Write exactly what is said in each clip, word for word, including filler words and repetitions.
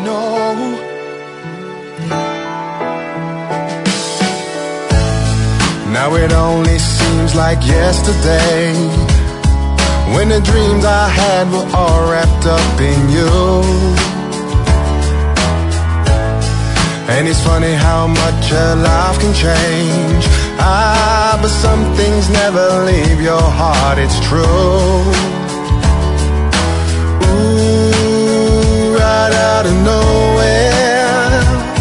know. Now it only seems like yesterday, when the dreams I had were all wrapped up in you. And it's funny how much a life can change. Ah, but some things never leave your heart, it's true. Ooh, right out of nowhere.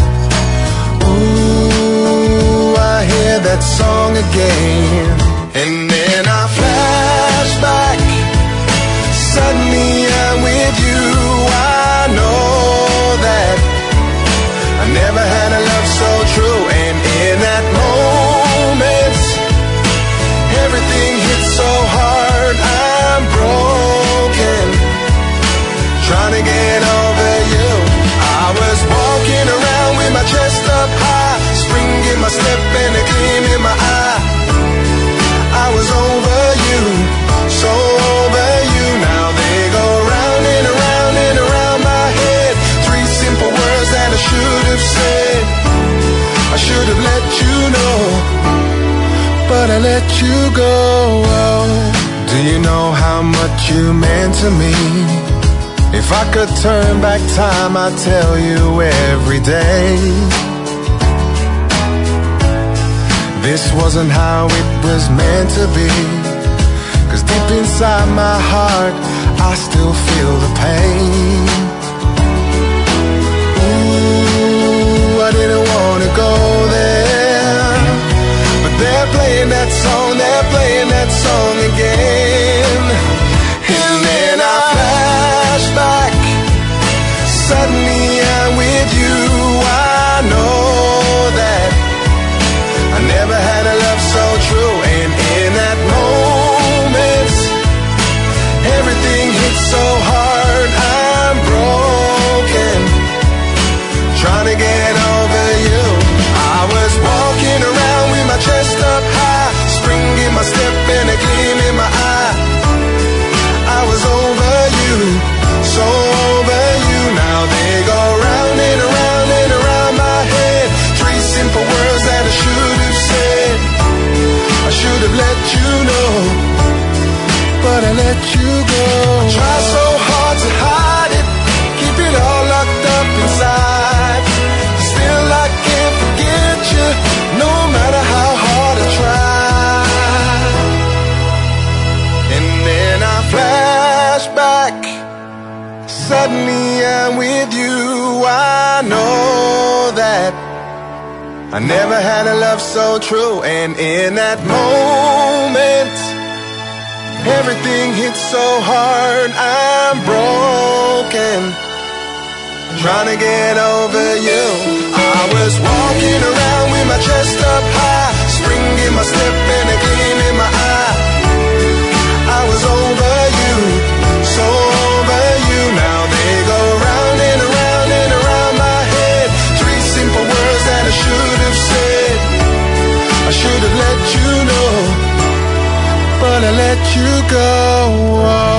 Ooh, I hear that song again. And then I flash back. Suddenly I'm with you. I know that I never had a love so true. And in that moment, everything hits so hard. I'm broken, trying to get over you. I was walking around with my chest up high, spring in my step and a gleam in my eye. I was over you, so over you. Now they go round and around and around my head. Three simple words that I should have said. I should have let you know, but I let you go. Do you know how much you meant to me? If I could turn back time, I'd tell you every day. This wasn't how it was meant to be, 'cause deep inside my heart, I still feel the pain. Ooh, I didn't wanna go there, but they're playing that song, they're playing that song again. And then I flash back. Suddenly I'm with you. I know that I never had a love so true. And in that moment, everything hits so hard. I'm broken, trying to get over you. I was walking around with my chest up high, spring in my step and a gleam in my eye. I was over you, so over you. Now they go round and around and around my head. Three simple words that I should have said. I should have let you know, but I let you go. I try so hard to hide it, keep it all locked up inside. Still I can't forget you, no matter how hard I try. And then I flash back. Suddenly I'm with you. I know that I never had a love so true. And in that moment, everything hits so hard. I'm broken, trying to get over you. I was walking around with my chest up high, spring in my step and a gleam in my eye. I was over you, so over you. Now they go round and around and around my head. Three simple words that I should have said. I should have let you know, but I let you go.